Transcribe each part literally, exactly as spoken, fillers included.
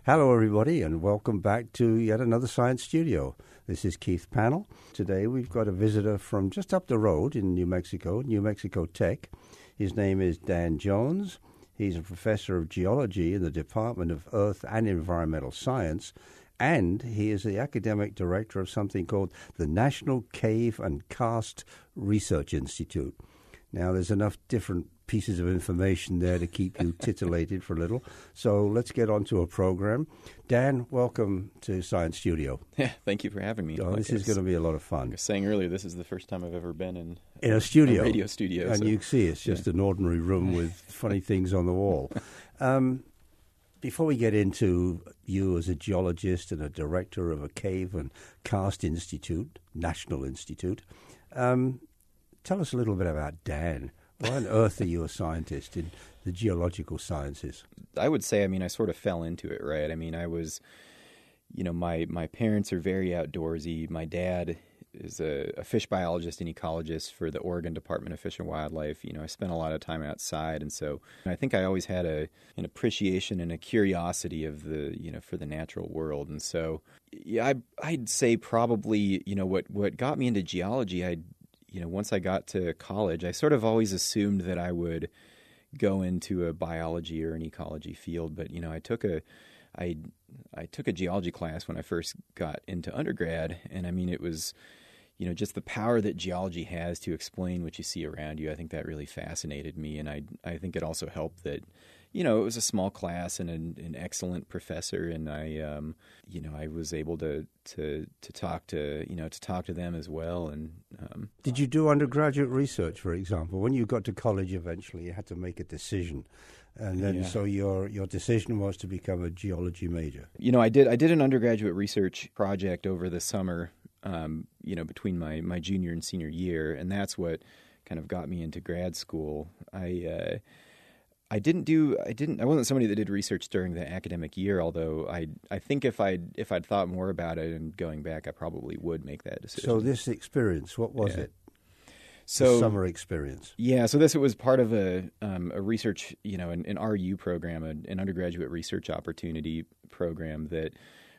Hello, everybody, and welcome back to yet another Science Studio. This is Keith Pannell. Today we've got a visitor from just up the road in New Mexico, New Mexico Tech. His name is Dan Jones. He's a professor of geology in the Department of Earth and Environmental Science, and he is the academic director of something called the National Cave and Karst Research Institute. Now, there's enough different pieces of information there to keep you titillated for a little. So let's get on to a program. Dan, welcome to Science Studio. Yeah, thank you for having me. Oh, like this is going to be a lot of fun. I was saying earlier, this is the first time I've ever been in, in a studio, a radio studio. And so. you see it's just yeah. an ordinary room with funny things on the wall. Um, before we get into you as a geologist and a director of a Cave and Karst Institute, National Institute, um, tell us a little bit about Dan. Why on earth are you a scientist in the geological sciences? I would say, I mean, I sort of fell into it, right? I mean, I was, you know, my, my parents are very outdoorsy. My dad is a, a fish biologist and ecologist for the Oregon Department of Fish and Wildlife. You know, I spent a lot of time outside, and so I think I always had a an appreciation and a curiosity of the, you know, for the natural world. And so, yeah, I, I'd say probably, you know, what, what got me into geology, I'd You know, once I got to college, I sort of always assumed that I would go into a biology or an ecology field. But, you know, I took a, I, I took a geology class when I first got into undergrad. And, I mean, it was, you know, just the power that geology has to explain what you see around you. I think that really fascinated me. And I, I think it also helped that, you know, it was a small class and an, an excellent professor, and I, um, you know, I was able to, to to talk to, you know, to talk to them as well. And um, did you do undergraduate research, for example? When you got to college, eventually, you had to make a decision, and then yeah. so your your decision was to become a geology major. You know, I did I did an undergraduate research project over the summer, um, you know, between my my junior and senior year, and that's what kind of got me into grad school. I. Uh, I didn't do. I didn't. I wasn't somebody that did research during the academic year. Although I, I think if I if I'd thought more about it and going back, I probably would make that decision. So this experience, what was yeah. it? So the summer experience. Yeah. So this it was part of a um, a research, you know, an, an R U program, an, an undergraduate research opportunity program that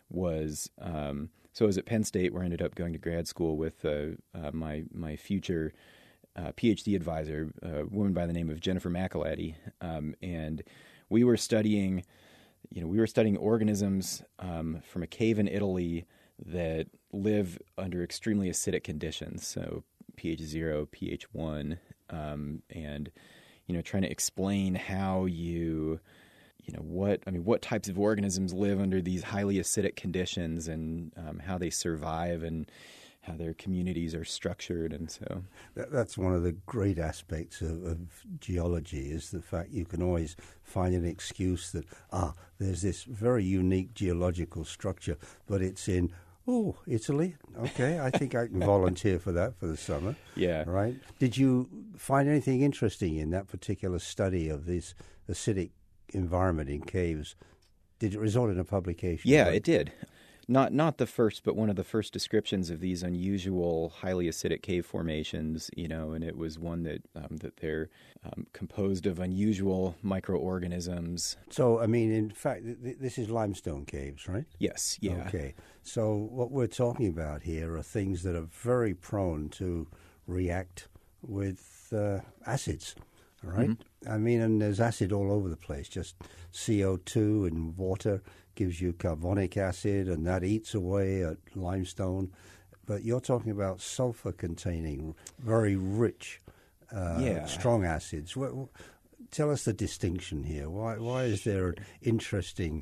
was. Um, so I was at Penn State, where I ended up going to grad school with uh, uh, my my future. Uh, PhD advisor, a woman by the name of Jennifer McElhatty, um, and we were studying, you know, we were studying organisms um, from a cave in Italy that live under extremely acidic conditions, so pH zero, pH one, um, and you know, trying to explain how you, you know, what I mean, what types of organisms live under these highly acidic conditions, and um, how they survive, and how their communities are structured. And so that, that's one of the great aspects of, of geology, is the fact you can always find an excuse that, ah, there's this very unique geological structure, but it's in, oh, Italy. Okay, I think I can volunteer for that for the summer. Yeah. Right? Did you find anything interesting in that particular study of this acidic environment in caves? Did it result in a publication? Yeah, right? It did. Not not the first, but one of the first descriptions of these unusual, highly acidic cave formations. You know, and it was one that um, that they're um, composed of unusual microorganisms. So, I mean, in fact, th- this is limestone caves, right? Yes. Yeah. Okay. So, what we're talking about here are things that are very prone to react with uh, acids. All right. Mm-hmm. I mean, and there's acid all over the place. Just C O two in water gives you carbonic acid, and that eats away at limestone. But you're talking about sulfur-containing, very rich, uh, yeah. strong acids. What, what, tell us the distinction here. Why, why is there an interesting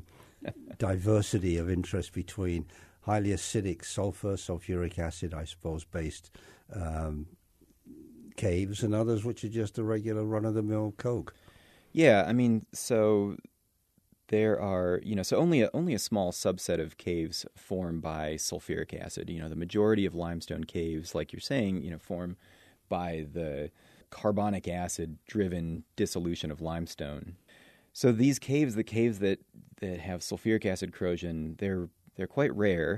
diversity of interest between highly acidic sulfur, sulfuric acid, I suppose, based um, caves, and others which are just a regular run-of-the-mill coke? Yeah, I mean, so there are, you know, so only a, only a small subset of caves form by sulfuric acid. You know, the majority of limestone caves, like you're saying, you know, form by the carbonic acid-driven dissolution of limestone. So these caves, the caves that, that have sulfuric acid corrosion, they're they're quite rare.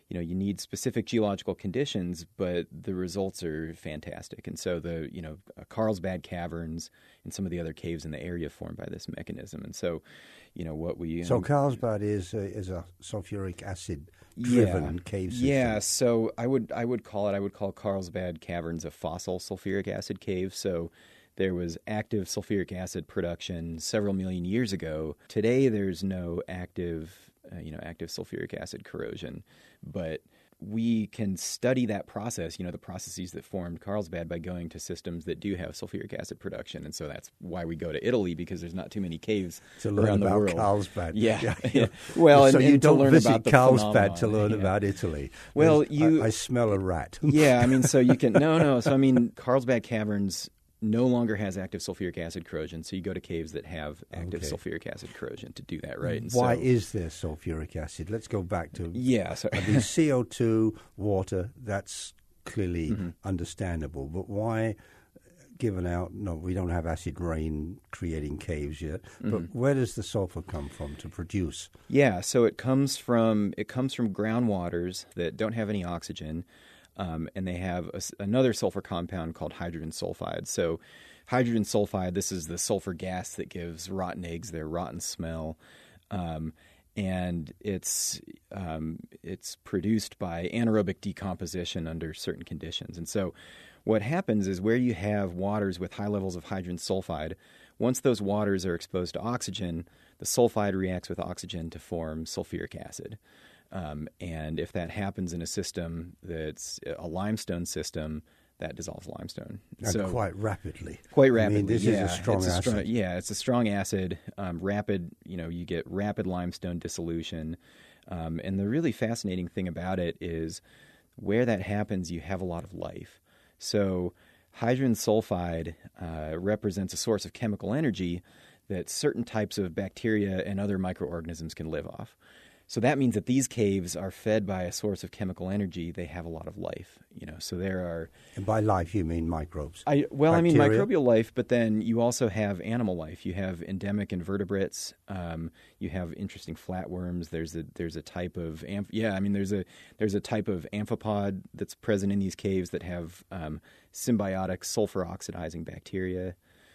you know, you need specific geological conditions, but the results are fantastic. And so the, you know, uh, Carlsbad Caverns and some of the other caves in the area formed by this mechanism. And so, you know, what we... So um, Carlsbad is a, is a sulfuric acid driven yeah, cave system. Yeah, so I would I would call it, I would call Carlsbad Caverns a fossil sulfuric acid cave. So there was active sulfuric acid production several million years ago. Today there's no active, uh, you know, active sulfuric acid corrosion, but we can study that process, you know, the processes that formed Carlsbad by going to systems that do have sulfuric acid production. And so that's why we go to Italy, because there's not too many caves to learn around about the world. Carlsbad. Yeah. yeah. yeah. Well, so and, you and don't to learn visit about the Carlsbad to learn yeah. about Italy. Well, There's, you... I, I smell a rat. yeah, I mean, so you can... No, no. So, I mean, Carlsbad Caverns no longer has active sulfuric acid corrosion, so you go to caves that have active Okay. sulfuric acid corrosion to do that, right? And Why so, is there sulfuric acid? Let's go back to... Yeah. So, I mean, C O two, water, that's clearly mm-hmm. understandable. But why, given out, no, we don't have acid rain creating caves yet, but mm-hmm. where does the sulfur come from to produce? Yeah, so it comes from it comes from groundwaters that don't have any oxygen, um, and they have a, another sulfur compound called hydrogen sulfide. So hydrogen sulfide, this is the sulfur gas that gives rotten eggs their rotten smell, um, and it's um, it's produced by anaerobic decomposition under certain conditions. And so what happens is where you have waters with high levels of hydrogen sulfide, once those waters are exposed to oxygen, the sulfide reacts with oxygen to form sulfuric acid. Um, and if that happens in a system that's a limestone system, that dissolves limestone. And so, quite rapidly. Quite rapidly. I mean, this yeah. is a strong it's a acid. strong, yeah, it's a strong acid. Um, rapid, you know, you get rapid limestone dissolution. Um, and the really fascinating thing about it is where that happens, you have a lot of life. So hydrogen sulfide uh, represents a source of chemical energy that certain types of bacteria and other microorganisms can live off. So that means that these caves are fed by a source of chemical energy. They have a lot of life, you know. So there are... And by life, you mean microbes? I, well, Bacteria? I mean microbial life, but then you also have animal life. You have endemic invertebrates. Um, you have interesting flatworms. There's a there's a type of amph- yeah. I mean there's a there's a type of amphipod that's present in these caves that have um, symbiotic sulfur oxidizing bacteria.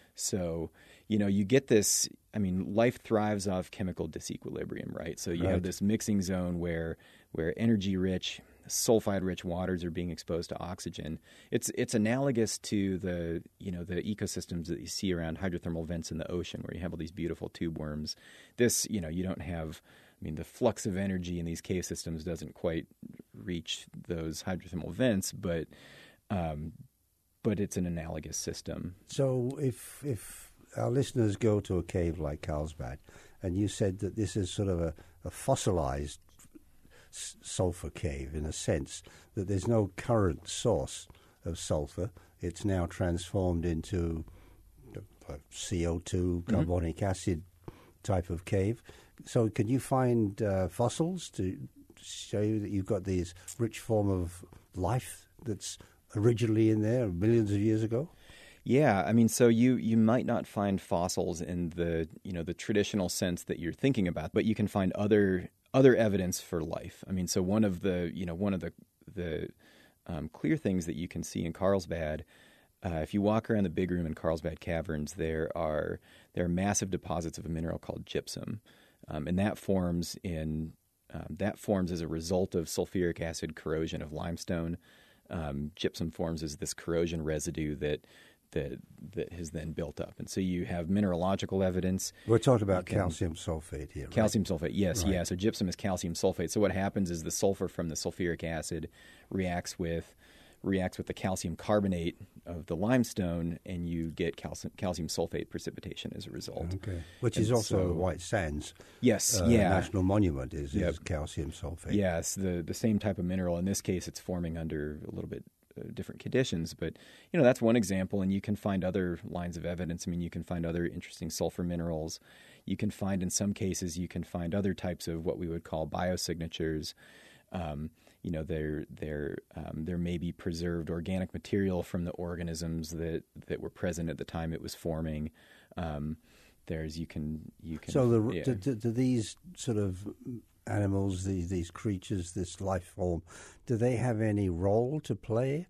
So, you know, you get this, I mean, life thrives off chemical disequilibrium, right? So you Right. have this mixing zone where where energy-rich, sulfide-rich waters are being exposed to oxygen. It's it's analogous to the, you know, the ecosystems that you see around hydrothermal vents in the ocean where you have all these beautiful tube worms. This, you know, you don't have, I mean, the flux of energy in these cave systems doesn't quite reach those hydrothermal vents, but um, but it's an analogous system. So if if our listeners go to a cave like Carlsbad, and you said that this is sort of a, a fossilized s- sulfur cave in a sense, that there's no current source of sulfur, it's now transformed into uh, C O two, Mm-hmm. carbonic acid type of cave. So can you find uh, fossils to show you that you've got this rich form of life that's originally in there millions of years ago? Yeah, I mean, so you you might not find fossils in the, you know, the traditional sense that you're thinking about, but you can find other other evidence for life. I mean, so one of the, you know, one of the the um, clear things that you can see in Carlsbad, uh, if you walk around the big room in Carlsbad Caverns, there are there are massive deposits of a mineral called gypsum, um, and that forms in um, that forms as a result of sulfuric acid corrosion of limestone. Um, gypsum forms as this corrosion residue that that that has then built up, and so you have mineralogical evidence. We're talking about can, calcium sulfate here, right? Calcium sulfate, yes, Right. yeah. So gypsum is calcium sulfate. So what happens is the sulfur from the sulfuric acid reacts with reacts with the calcium carbonate of the limestone, and you get calcium calcium sulfate precipitation as a result. Okay, which And is also so- the White Sands. Yes, uh, yeah. National Monument is, Yep. is calcium sulfate. Yes, the the same type of mineral. In this case, it's forming under a little bit uh, different conditions. But, you know, that's one example, and you can find other lines of evidence. I mean, you can find other interesting sulfur minerals. You can find, in some cases, you can find other types of what we would call biosignatures. Um, you know, there there um, there may be preserved organic material from the organisms that, that were present at the time it was forming. Um, there's you can you can So the, yeah. do, do, do these sort of animals, these, these creatures, this life form, do they have any role to play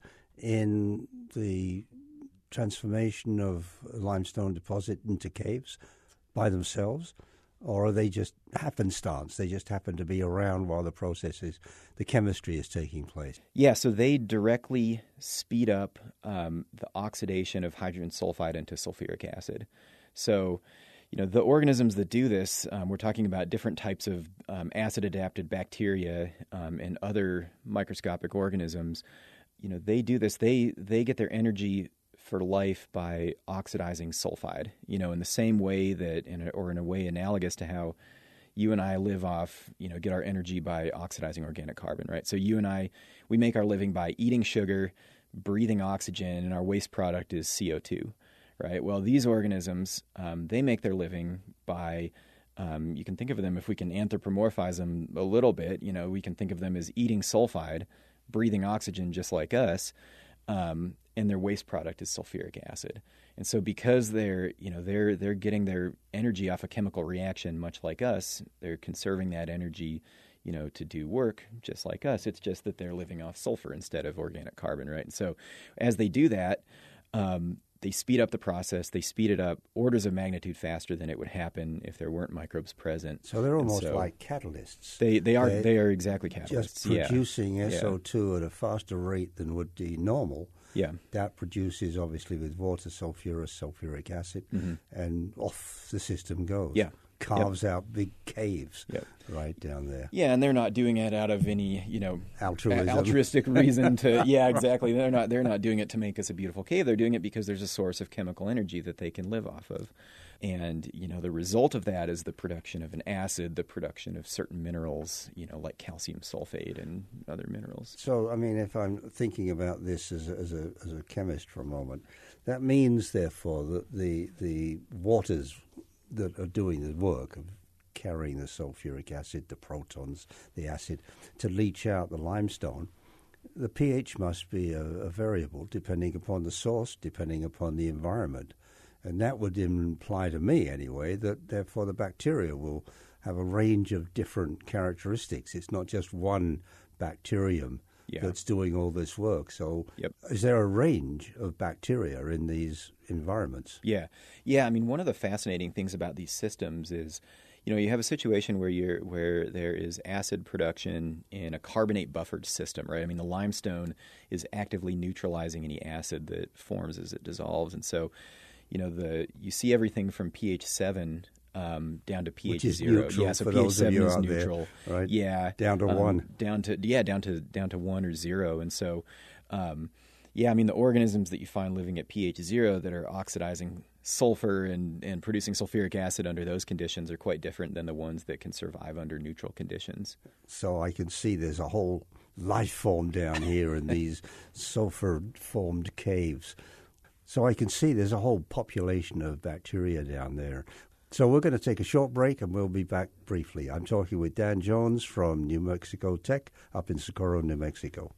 in the transformation of a limestone deposit into caves by themselves? Or are they just happenstance? They just happen to be around while the process is, the chemistry is taking place? Yeah, so they directly speed up um, the oxidation of hydrogen sulfide into sulfuric acid. So, you know, the organisms that do this, um, we're talking about different types of um, acid-adapted bacteria um, and other microscopic organisms. You know, they do this. They they get their energy for life by oxidizing sulfide, you know, in the same way that, in a, or in a way analogous to how you and I live off, you know, get our energy by oxidizing organic carbon, right? So you and I, we make our living by eating sugar, breathing oxygen, and our waste product is C O two, right? Well, these organisms, um, they make their living by, um, you can think of them, if we can anthropomorphize them a little bit, you know, we can think of them as eating sulfide, breathing oxygen just like us, um, and their waste product is sulfuric acid. And so because they're, you know, they're they're getting their energy off a chemical reaction much like us, they're conserving that energy, you know, to do work just like us. It's just that they're living off sulfur instead of organic carbon, right? And so as they do that, um, they speed up the process. They speed it up orders of magnitude faster than it would happen if there weren't microbes present. So they're almost so like catalysts. They they are They're they are exactly catalysts. Just producing yeah. S O two yeah. at a faster rate than would be normal. Yeah. That produces, obviously, with water, sulfurous, sulfuric acid, mm-hmm. and off the system goes. Yeah. Carves yep. out big caves yep. right down there. Yeah, and they're not doing it out of any, you know, altruism. altruistic reason to. Yeah, exactly. They're not. They're not doing it to make us a beautiful cave. They're doing it because there's a source of chemical energy that they can live off of, and you know, the result of that is the production of an acid, the production of certain minerals, you know, like calcium sulfate and other minerals. So, I mean, if I'm thinking about this as a, as a as a chemist for a moment, that means, therefore, that the the waters that are doing the work of carrying the sulfuric acid, the protons, the acid, to leach out the limestone, the pH must be a, a variable depending upon the source, depending upon the environment. And that would imply to me, anyway, that therefore the bacteria will have a range of different characteristics. It's not just one bacterium yeah. that's doing all this work. So yep. is there a range of bacteria in these environments? Yeah. Yeah, I mean, one of the fascinating things about these systems is, you know, you have a situation where you're where there is acid production in a carbonate buffered system, right? I mean, the limestone is actively neutralizing any acid that forms as it dissolves. And so, you know, the you see everything from pH seven um, down to pH Which is zero. Neutral yeah, so for pH those seven of you is out neutral. There, right? Yeah, down to um, one. Down to yeah, down to down to one or zero. And so, um, yeah, I mean, the organisms that you find living at pH zero that are oxidizing sulfur and, and producing sulfuric acid under those conditions are quite different than the ones that can survive under neutral conditions. So I can see there's a whole life form down here in these sulfur-formed caves. So I can see there's a whole population of bacteria down there. So we're going to take a short break, and we'll be back briefly. I'm talking with Dan Jones from New Mexico Tech up in Socorro, New Mexico.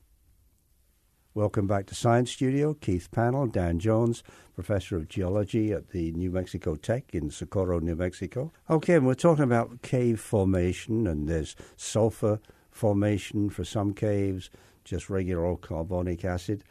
Welcome back to Science Studio. Keith Pannell, Dan Jones, Professor of Geology at the New Mexico Tech in Socorro, New Mexico. Okay, and we're talking about cave formation, and there's sulfur formation for some caves, just regular old carbonic acid.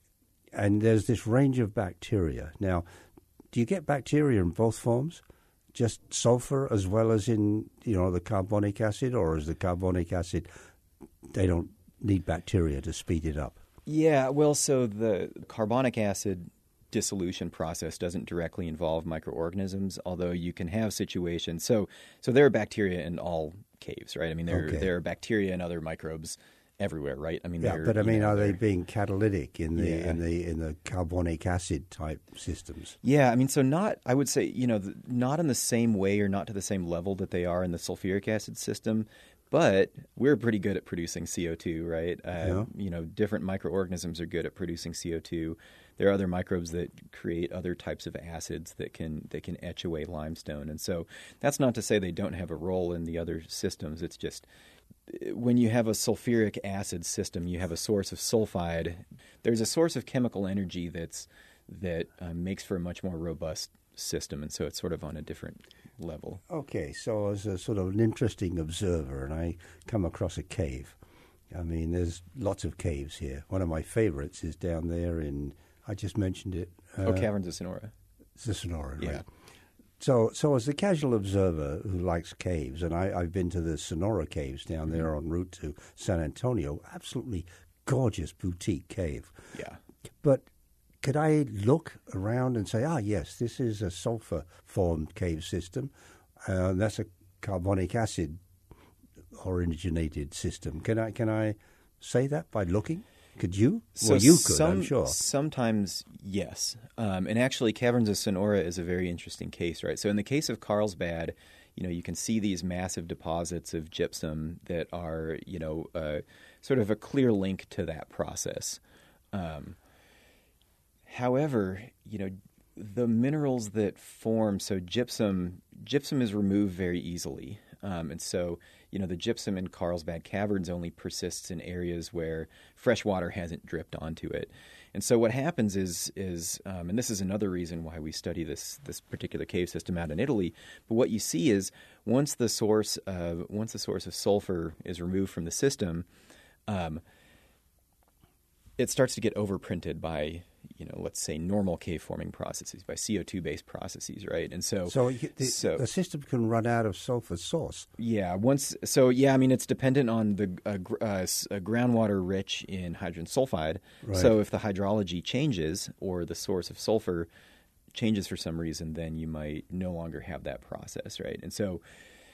And there's this range of bacteria. Now, do you get bacteria in both forms? Just sulfur as well as in, you know, the carbonic acid, or is the carbonic acid, they don't need bacteria to speed it up? Yeah, well, so the carbonic acid dissolution process doesn't directly involve microorganisms, although you can have situations. So so there are bacteria in all caves, right? I mean, there, okay. there are bacteria and other microbes everywhere, right? I mean, yeah, but I mean, know, are they being catalytic in the yeah. in the in the carbonic acid type systems? Yeah, I mean, so not I would say, you know, the, not in the same way or not to the same level that they are in the sulfuric acid system, but we're pretty good at producing C O two, right? Uh, yeah. You know, different microorganisms are good at producing C O two. There are other microbes that create other types of acids that can that can etch away limestone, and so that's not to say they don't have a role in the other systems. It's just when you have a sulfuric acid system, you have a source of sulfide. There's a source of chemical energy that's that uh, makes for a much more robust system, and so it's sort of on a different level. Okay, so as a sort of an interesting observer, and I come across a cave. I mean, there's lots of caves here. One of my favorites is down there in, I just mentioned it. Uh, oh, Caverns of Sonora. It's the Sonora, right? Yeah. So, so as a casual observer who likes caves, and I, I've been to the Sonora Caves down mm-hmm. there en route to San Antonio, absolutely gorgeous boutique cave. Yeah. But could I look around and say, ah, yes, this is a sulfur-formed cave system, uh, and that's a carbonic acid originated system. Can I can I say that by looking? Could you? So well, you could, some, I'm sure. Sometimes, yes. Um, and actually, Caverns of Sonora is a very interesting case, right? So in the case of Carlsbad, you know, you can see these massive deposits of gypsum that are, you know, uh, sort of a clear link to that process. Um, however, you know, the minerals that form, so gypsum, gypsum is removed very easily. Um, and so, you know, the gypsum in Carlsbad Caverns only persists in areas where fresh water hasn't dripped onto it. And so what happens is, is um, and this is another reason why we study this this particular cave system out in Italy, but what you see is once the source of, once the source of sulfur is removed from the system, um, it starts to get overprinted by, you know, let's say normal cave forming processes, by C O two based processes, right? And so, so, the, so the system can run out of sulfur source. Yeah, once so yeah, I mean it's dependent on the uh, gr- uh, uh, groundwater rich in hydrogen sulfide. Right. So if the hydrology changes or the source of sulfur changes for some reason, then you might no longer have that process, right? And so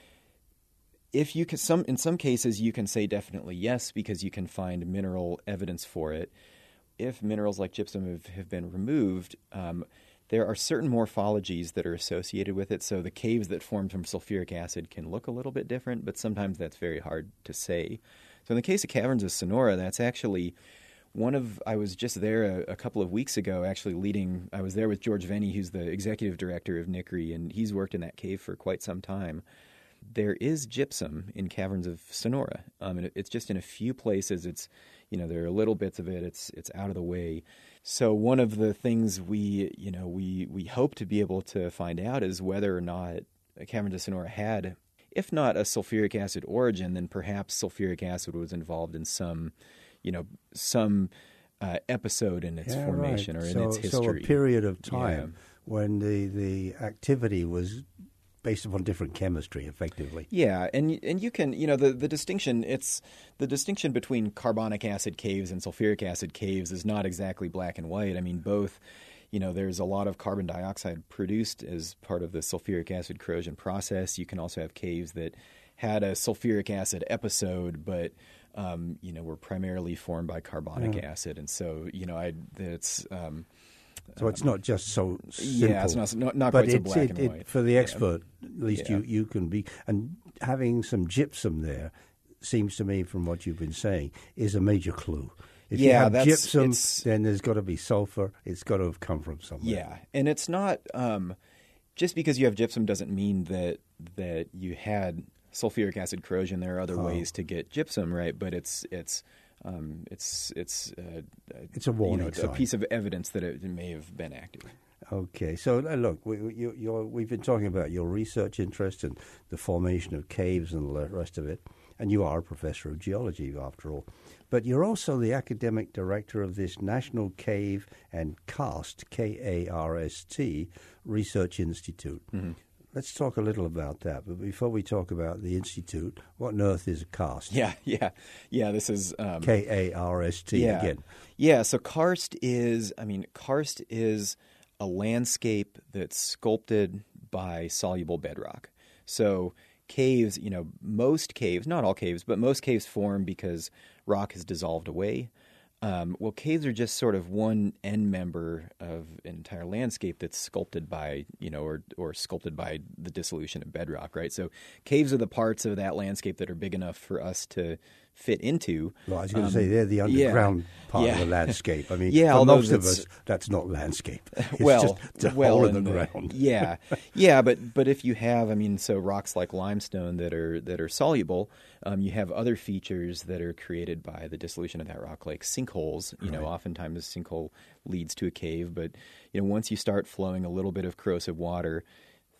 if you can, some in some cases you can say definitely yes because you can find mineral evidence for it. If minerals like gypsum have, have been removed, um, there are certain morphologies that are associated with it. So the caves that formed from sulfuric acid can look a little bit different, but sometimes that's very hard to say. So in the case of Caverns of Sonora, that's actually one of – I was just there a, a couple of weeks ago actually leading – I was there with George Venny, who's the executive director of N I C R I, and he's worked in that cave for quite some time. There is gypsum in Caverns of Sonora, um, and it, it's just in a few places. It's – You know, there are little bits of it. It's it's out of the way. So one of the things we, you know, we, we hope to be able to find out is whether or not Caverns of Sonora had, if not a sulfuric acid origin, then perhaps sulfuric acid was involved in some, you know, some uh, episode in its yeah, formation right. or in so, its history. So a period of time yeah. when the, the activity was based upon different chemistry, effectively. Yeah, and and you can, you know, the, the distinction, it's the distinction between carbonic acid caves and sulfuric acid caves is not exactly black and white. I mean, both, you know, there's a lot of carbon dioxide produced as part of the sulfuric acid corrosion process. You can also have caves that had a sulfuric acid episode, but, um, you know, were primarily formed by carbonic yeah. acid. And so, you know, I it's... Um, So it's not just so simple. Yeah, it's not not, not but quite so it, black it, and it, white. For the yeah. expert, at least yeah. you, you can be. And having some gypsum there seems to me, from what you've been saying, is a major clue. If yeah, you have that's, gypsum, it's, then there's got to be sulfur. It's got to have come from somewhere. Yeah, and it's not um, just because you have gypsum doesn't mean that that you had sulfuric acid corrosion. There are other oh. ways to get gypsum, right? But it's it's um, it's it's uh, it's a warning you know, sign. A piece of evidence that it may have been active. Okay, so uh, look, we, you, you're, we've been talking about your research interest and the formation of caves and the rest of it, and you are a professor of geology, after all. But you're also the academic director of this National Cave and Karst, K A R S T, Research Institute. Mm-hmm. Let's talk a little about that. But before we talk about the institute, what on earth is a karst? Yeah, yeah, yeah. This is um, K A R S T yeah. again. Yeah. So karst is, I mean, karst is a landscape that's sculpted by soluble bedrock. So caves, you know, most caves, not all caves, but most caves form because rock has dissolved away. Um, well, caves are just sort of one end member of an entire landscape that's sculpted by, you know, or or sculpted by the dissolution of bedrock, right? So caves are the parts of that landscape that are big enough for us to fit into. Well, I was going to um, say they're the underground yeah, part yeah. of the landscape. I mean, yeah, for most of us, it's, that's not landscape. It's well, just a well, hole in the, the ground. yeah, yeah, but but if you have, I mean, so rocks like limestone that are that are soluble, um, you have other features that are created by the dissolution of that rock, like sinkholes. You right. know, oftentimes a sinkhole leads to a cave, but you know, once you start flowing a little bit of corrosive water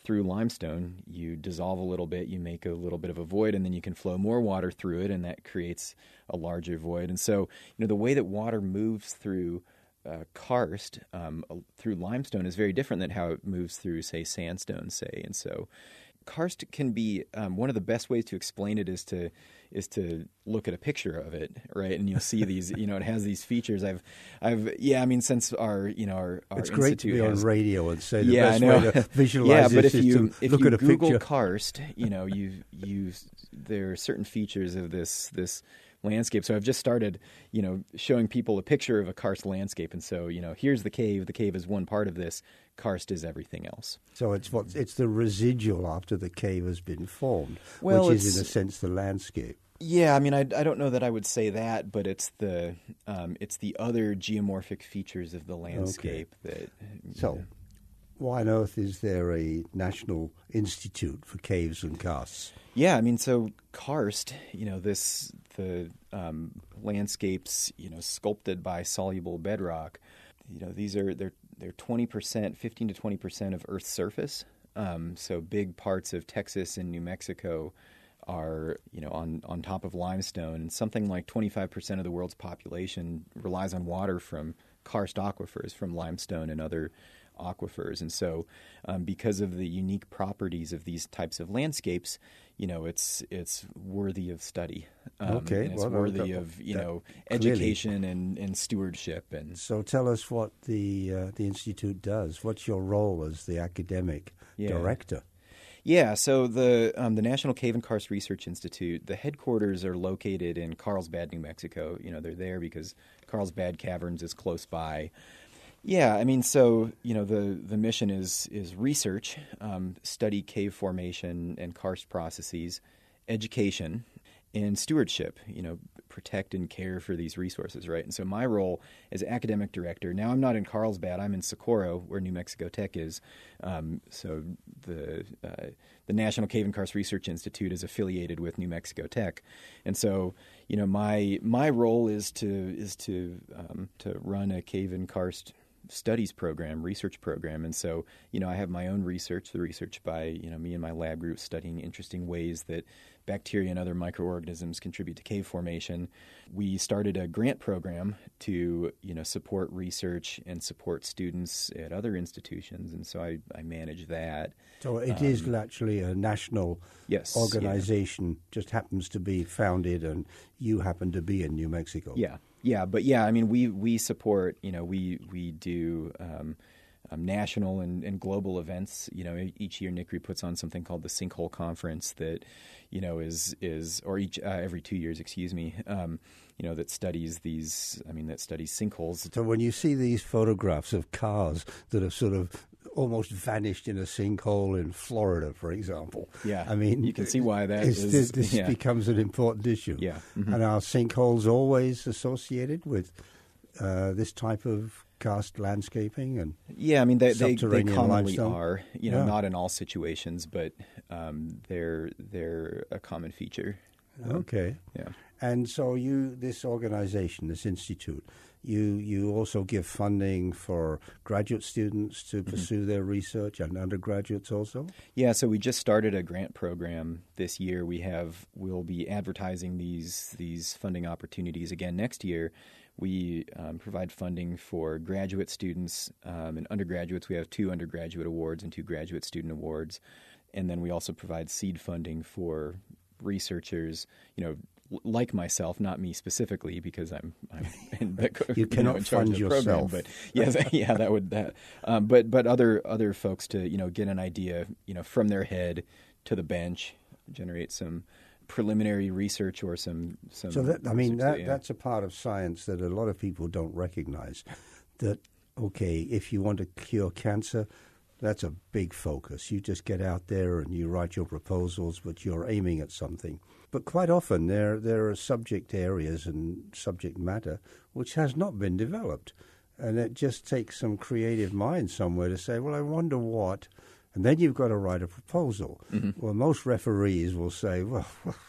through limestone, you dissolve a little bit, you make a little bit of a void, and then you can flow more water through it, and that creates a larger void. And so, you know, the way that water moves through uh, karst, um, through limestone, is very different than how it moves through, say, sandstone, say. And so karst can be um, one of the best ways to explain it is to is to look at a picture of it, right? And you'll see these, you know, it has these features. I've, I've, yeah, I mean, since our, you know, our, our it's great to be has, on radio and say the yeah, best I know. way to visualize yeah, but this if is you to if look you at a Google picture. karst, you know, you you there are certain features of this this. landscape. So I've just started, you know, showing people a picture of a karst landscape. And so, you know, here's the cave. The cave is one part of this. Karst is everything else. So it's what it's the residual after the cave has been formed, well, which is in a sense the landscape. Yeah, I mean, I, I don't know that I would say that, but it's the um, it's the other geomorphic features of the landscape okay. that. So, know. Why on earth is there a National Institute for Caves and Karsts? Yeah, I mean, so karst, you know, this the um, landscapes, you know, sculpted by soluble bedrock. You know, these are they're they're twenty percent, fifteen to twenty percent of Earth's surface. Um, so big parts of Texas and New Mexico are, you know, on, on top of limestone, and something like twenty-five percent of the world's population relies on water from karst aquifers, from limestone and other aquifers. And so um, because of the unique properties of these types of landscapes, you know, it's it's worthy of study. Um, okay. And it's well, worthy that, of, you that, know, clearly. education and, and stewardship. And so tell us what the uh, the Institute does. What's your role as the academic yeah. director? Yeah, so the um, the National Cave and Karst Research Institute, the headquarters are located in Carlsbad, New Mexico. You know, they're there because Carlsbad Caverns is close by. Yeah, I mean, so, you know, the, the mission is is research, um, study cave formation and karst processes, education, and stewardship, you know, protect and care for these resources, right? And so my role as academic director, now I'm not in Carlsbad, I'm in Socorro, where New Mexico Tech is. Um, so the uh, the National Cave and Karst Research Institute is affiliated with New Mexico Tech. And so, you know, my my role is to is to um, to run a cave and karst studies program, research program. And so, you know, I have my own research, the research by, you know, me and my lab group studying interesting ways that bacteria and other microorganisms contribute to cave formation. We started a grant program to, you know, support research and support students at other institutions. And so I, I manage that. So it um, is actually a national yes, organization, yeah. just happens to be founded, and you happen to be in New Mexico. Yeah. Yeah, but yeah, I mean, we, we support, you know, we we do um, um, national and, and global events. You know, each year N C R E puts on something called the Sinkhole Conference that, you know, is is or each uh, every two years, excuse me, um, you know, that studies these. I mean, that studies sinkholes. So when you see these photographs of cars that have sort of almost vanished in a sinkhole in Florida, for example. Yeah, I mean, you can see why that is, is. This, this yeah. becomes an important issue. Yeah, mm-hmm. And are sinkholes always associated with uh, this type of karst landscaping and yeah, I mean they they, they commonly limestone? are. You know, yeah. not in all situations, but um, they're they're a common feature. Um, okay. Yeah. And so you, this organization, this institute, you you also give funding for graduate students to mm-hmm. pursue their research, and undergraduates also? Yeah, so we just started a grant program this year. We have we'll be advertising these these funding opportunities again next year. We um, provide funding for graduate students um, and undergraduates. We have two undergraduate awards and two graduate student awards. And then we also provide seed funding for researchers, you know, like myself, not me specifically, because I'm, I'm in the, you cannot you know, in charge fund of the yourself. program, but yes, yeah, that would that. Um, but but other other folks to, you know, get an idea, you know, from their head to the bench, generate some preliminary research or some. some so that I mean that yeah. that's a part of science that a lot of people don't recognize. That okay, if you want to cure cancer, that's a big focus. You just get out there and you write your proposals, but you're aiming at something. But quite often there there are subject areas and subject matter which has not been developed. And it just takes some creative mind somewhere to say, well, I wonder what. And then you've got to write a proposal. Mm-hmm. Well, most referees will say, well,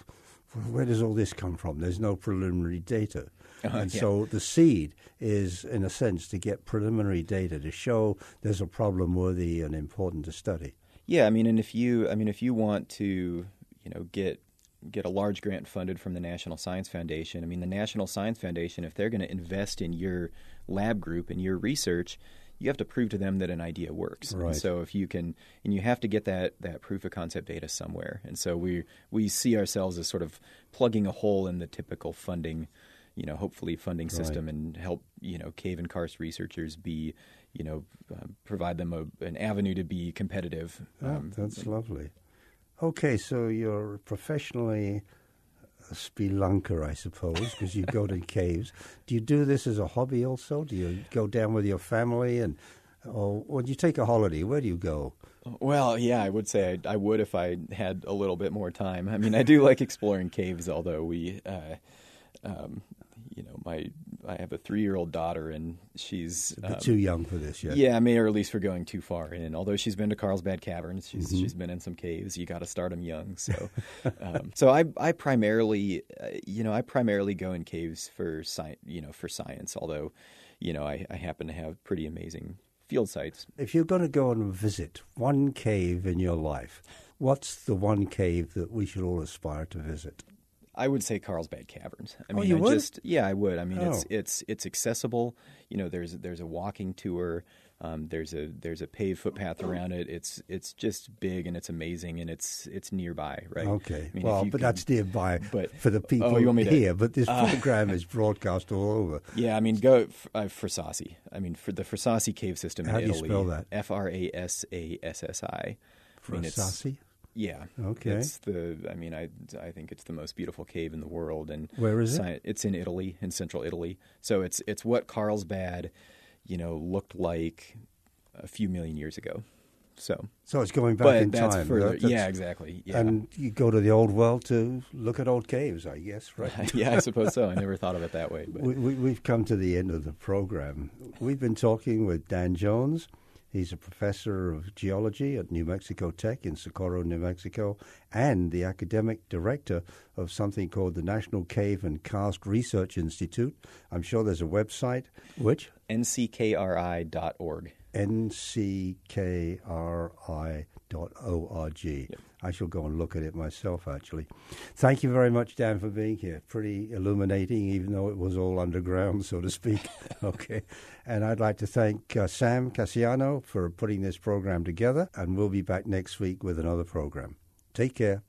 where does all this come from? There's no preliminary data. Uh-huh, and yeah. so the seed is, in a sense, to get preliminary data to show there's a problem worthy and important to study. Yeah, I mean, and if you, I mean, if you want to, you know, get get a large grant funded from the National Science Foundation, I mean, the National Science Foundation, if they're going to invest in your lab group and your research, you have to prove to them that an idea works. Right. And so if you can, and you have to get that, that proof of concept data somewhere. And so we we see ourselves as sort of plugging a hole in the typical funding, you know, hopefully funding system, Right. and help, you know, cave and karst researchers be, you know, uh, provide them a, an avenue to be competitive. Oh, Um, that's lovely. Okay, so you're professionally a spelunker, I suppose, because you go to caves. Do you do this as a hobby also? Do you go down with your family, and or when you take a holiday, where do you go? Well, yeah, I would say I, I would if I had a little bit more time. I mean, I do like exploring caves, although we, uh, um, you know, my I have a three-year-old daughter, and she's A bit um, too young for this yet. Yeah, I mean, or at least for going too far in. Although she's been to Carlsbad Caverns, she's Mm-hmm. she's been in some caves. You got to start them young. So, um, so I I primarily, uh, you know, I primarily go in caves for sci- you know, for science. Although, you know, I, I happen to have pretty amazing field sites. If you're going to go and visit one cave in your life, what's the one cave that we should all aspire to visit? I would say Carlsbad Caverns. I Oh, mean, you I would? just yeah, I would. I mean, it's Oh. it's it's accessible. You know, there's there's a walking tour. Um, there's a there's a paved footpath around it. It's it's just big and it's amazing and it's it's nearby, right? Okay, I mean, if well, you but could- that's nearby but- for the people oh, you want me to- here, but this uh, program is broadcast all over. Yeah, I mean, go f- uh, Frasassi. I mean, for the Frasassi cave system How in do you Italy. spell that? F R A S A S S I. I mean, it's- Frasassi? Yeah. Okay. It's the. I mean, I I think it's the most beautiful cave in the world, and Where is it? sci- It's in Italy, in central Italy. So it's it's what Carlsbad, you know, looked like a few million years ago. So, So it's going back but in that's time. further. That- that's- Yeah, exactly. Yeah. And you go to the old world to look at old caves, I guess, right? yeah, I suppose so. I never thought of it that way. But we, we, we've come to the end of the program. We've been talking with Dan Jones. He's a professor of geology at New Mexico Tech in Socorro, New Mexico, and the academic director of something called the National Cave and Karst Research Institute. I'm sure there's a website, which? N C K R I dot org. N C K R I dot org. Yep. I shall go and look at it myself, actually. Thank you very much, Dan, for being here. Pretty illuminating, even though it was all underground, so to speak. Okay. And I'd like to thank uh, Sam Cassiano for putting this program together, and we'll be back next week with another program. Take care.